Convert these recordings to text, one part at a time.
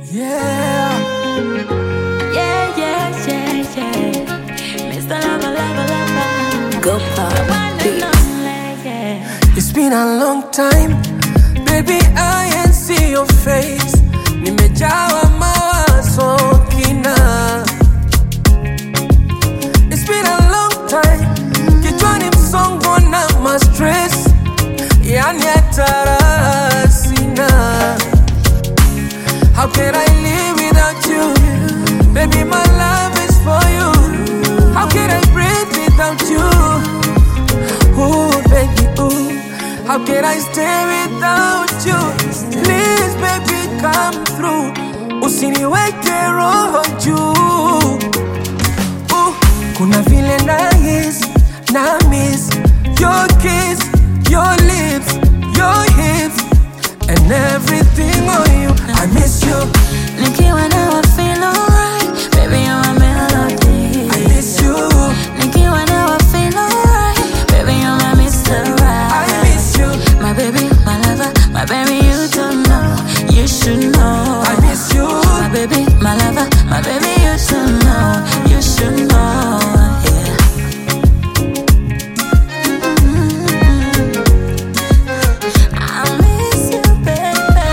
Yeah. Yeah, yeah, yeah, yeah. Mr. Lover, lover, lover. Go pop beats. Yeah. It's been a long time, baby, I ain't see your face. Nimejawa mawazo kina. It's been a long time, kichwani msongo na ma-stress, yani hatara sina. How can I live without you? Baby, my love is for you. How can I breathe without you? Ooh, baby, ooh. How can I stay without you? Please, baby, come through. Usiniweke roho juu. Kuna vile na miss your kiss, your lips, your hips, and everything on you. I miss you. Nikiwa nawe feel alright. Baby, you're my melody. I miss you. Nikiwa nawe feel alright. Baby, you're my Mr. Right. I miss you. My baby, my lover, my baby, you don't know. You should know. I miss you. My baby, my lover, my baby, you should know. You should know. Yeah. I miss you, baby.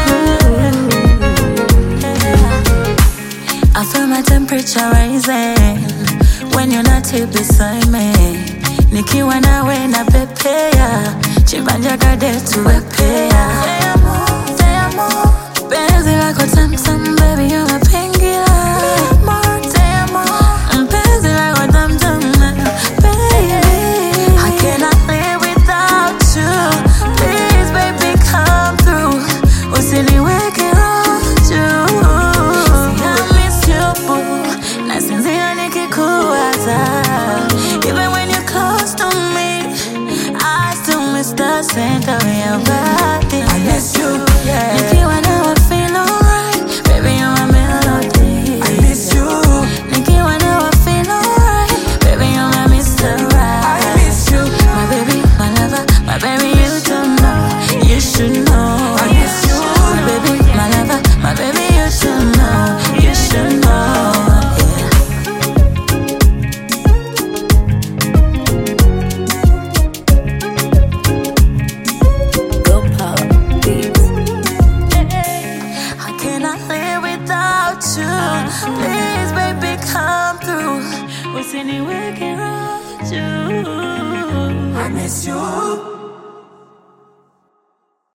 I feel my temperature rising when you're not here beside me. Nikiwa nawe na pepea, chibanja kade tuwepea. Say amo, penzi lako tamtam, baby you're my painkiller. Say amo, penzi lako tamtam, baby. I cannot live without you. Please, baby, come through. Usiniweke roho. I miss you, boo. Nasinzia nikikuwaza. Even when you're close to me, I still miss the scent of your body. I miss you. Yeah. Nikiwa nawe feel alright. Baby, you're my melody. I miss you. Nikiwa nawe feel alright. Baby, you're my Mr. Right. I miss you. My baby, my lover, my baby, you don't know. You should know. I miss you. My baby, my lover, my baby, you should know. You should know. Yeah. Go pop beats. I cannot live without you. Please, baby, come through. Usiniweke roho juu. I miss you.